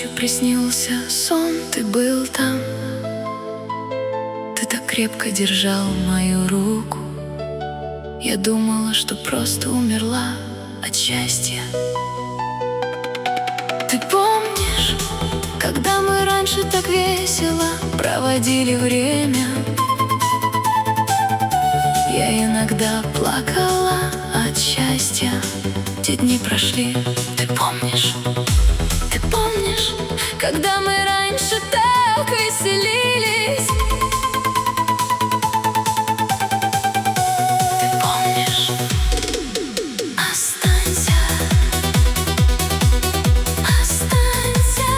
ночью приснился сон, ты был там. Ты так крепко держал мою руку. Я думала, что просто умерла от счастья. Ты помнишь, когда мы раньше так весело проводили время? Я иногда плакала от счастья. Те дни прошли, ты помнишь? Ты помнишь, когда мы раньше так веселились? Ты помнишь? Останься, останься.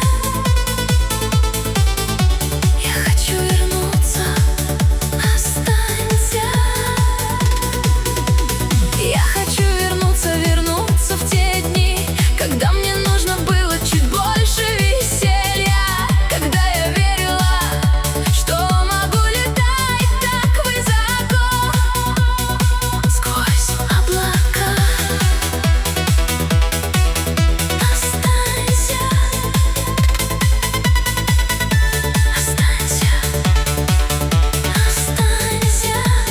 Я хочу вернуться. Останься. Я хочу вернуться, вернуться в те дни, когда мне нужно было чуть больше веселья, когда я верила, что могу летать так высоко, сквозь облака. Останься, останься, останься.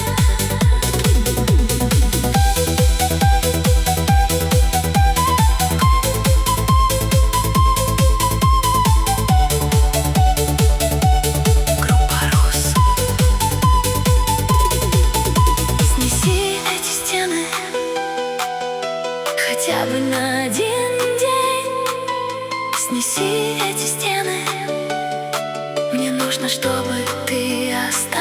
Группа Рус. Снеси эти стены хотя бы на один день. Снеси эти стены. Мне нужно, чтобы ты осталась.